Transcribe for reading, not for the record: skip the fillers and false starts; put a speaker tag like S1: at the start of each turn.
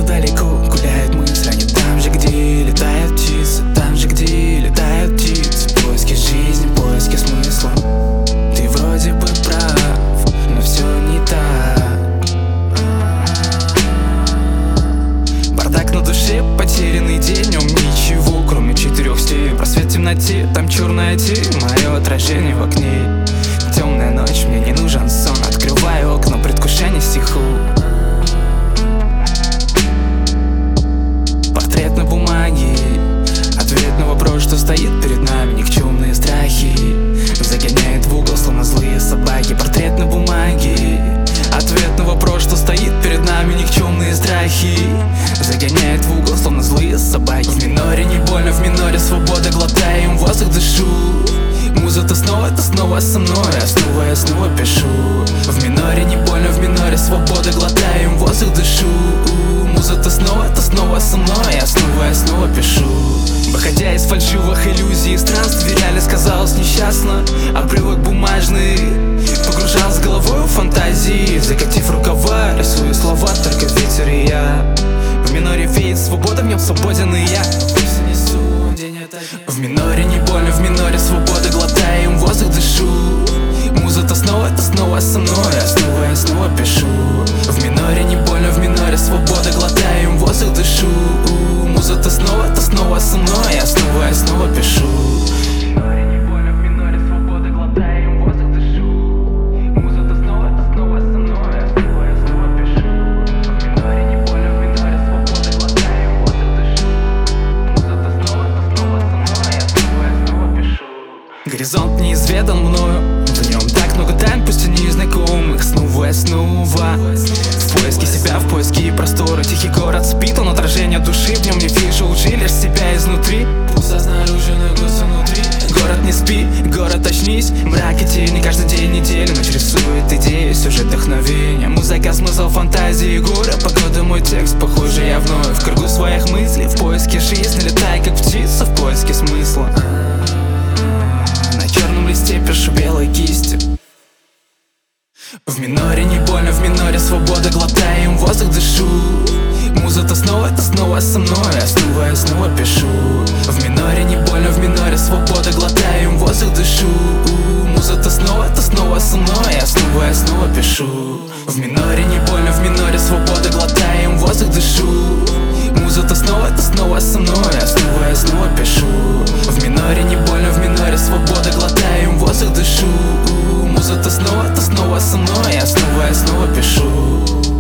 S1: далеко гуляет мысль, а не там же, где летает птица. Там же, где летают птицы. Поиски жизни, поиски смысла. Ты вроде бы прав, но все не так. Бардак на душе, потерянный день. В нем ничего, кроме 4 стен. Просвет в темноте, там черная тень. Мое отражение в окне. Темная ночь, мне не нужен сон. Открываю окна, предвкушение стиху. Портрет на бумаге, ответ на вопрос, что стоит перед нами. Никчемные страхи загоняет в угол, словно злые собаки. Портрет на бумаге, ответ на вопрос, что стоит перед нами. Никчемные страхи загоняет в угол, словно злые собаки. В миноре не больно, в миноре свобода. Глотаем воздух, дышу. Муза-то снова со мной, я снова пишу. В миноре не больно, в миноре свобода. Глотаем воздух, дышу. Муза-то снова со мной, я снова пишу. Выходя из фальшивых иллюзий, странствий реально казалось несчастно. Обрывок бумажный погружался головой в фантазии. Закатив рукава, рисую слова, только ветер и я. В миноре веет свобода, в нем свободен и я. В миноре не больно, в миноре свобода. Глотаем воздух, дышу. Муза-то снова со мной, я снова пишу. В миноре не больно, в миноре свобода. Глотаем воздух, дышу. Муза-то снова со мной, я снова пишу. В миноре не больно, в миноре свобода. Глотаем воздух, дышу. Муза-то снова со мной, я снова пишу. В миноре не больно, в миноре свобода. Глотаем воздух, дышу. Муза-то снова со мной, я снова пишу. Горизонт неизведан мною, в нем так много тайн, пусть и незнакомых. Снова. В поиске себя, в поиске простора. Тихий город спит, он отражение души. В нем не вижу лжи, лишь себя изнутри. Пусто снаружи, но густо внутри. Город не спи, город очнись. Мрак и тени каждый день недели. Ночь рисует идеи, сюжет вдохновения. Музыка, смысл, фантазии, горы. Погода, мой текст, похоже я вновь в кругу своих мыслей. В поиске жизни, летай как птица в поиске смысла. На черном листе пишу белой кистью. В миноре не больно, в миноре свобода. Глотаем воздух, дышу. Муза-то снова со мной, я снова пишу. В миноре не больно, в миноре свобода. Глотаем воздух, дышу. Муза-то снова со мной, я снова пишу. В миноре не больно, в миноре свобода. Глотаем воздух, дышу. Муза-то снова со мной, я снова пишу. В миноре не больно, в миноре свобода. Глотаем воздух, дышу. Муза-то снова со мной, я снова пишу.